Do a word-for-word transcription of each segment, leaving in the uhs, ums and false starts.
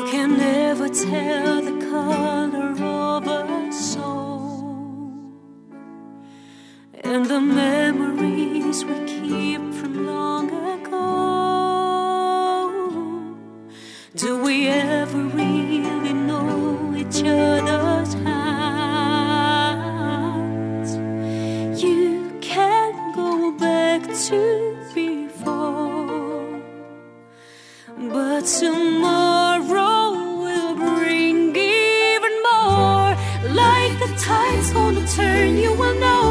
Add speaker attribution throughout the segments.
Speaker 1: can never tell the color of a soul, and the memories we keep from long ago. Do we ever really know each other's hearts? You can't go back to before, but tomorrow will bring even more. Like the tide's gonna turn, you will know.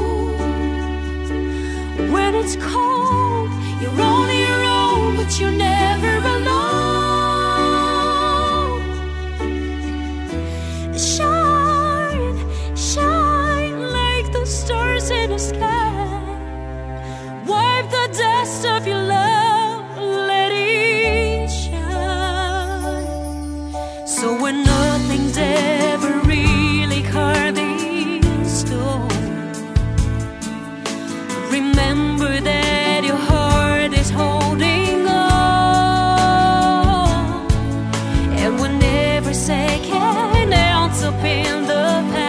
Speaker 1: When it's cold, you're on your own, but you're never alone. Shine, shine like the stars in the sky. Wipe the dust of your love, let it shine. So when nothing's ever really carved in stone, remember that your heart is holding on. And when every second ends up in the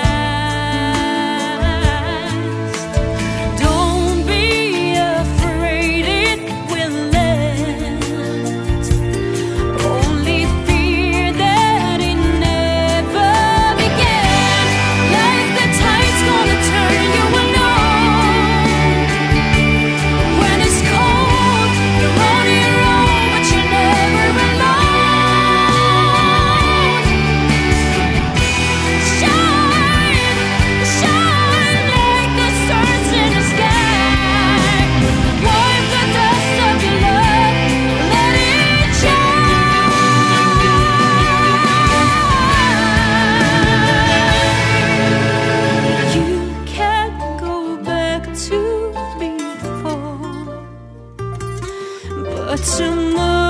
Speaker 1: past, don't be afraid it will end. Only fear that it never began. Like the tide's gonna turn, you will know. When it's cold, you're on your own, but you're never alone. Shine, shine like the stars in the sky. Wipe the dust of your love, let it shine. You can't go back to before, but tomorrow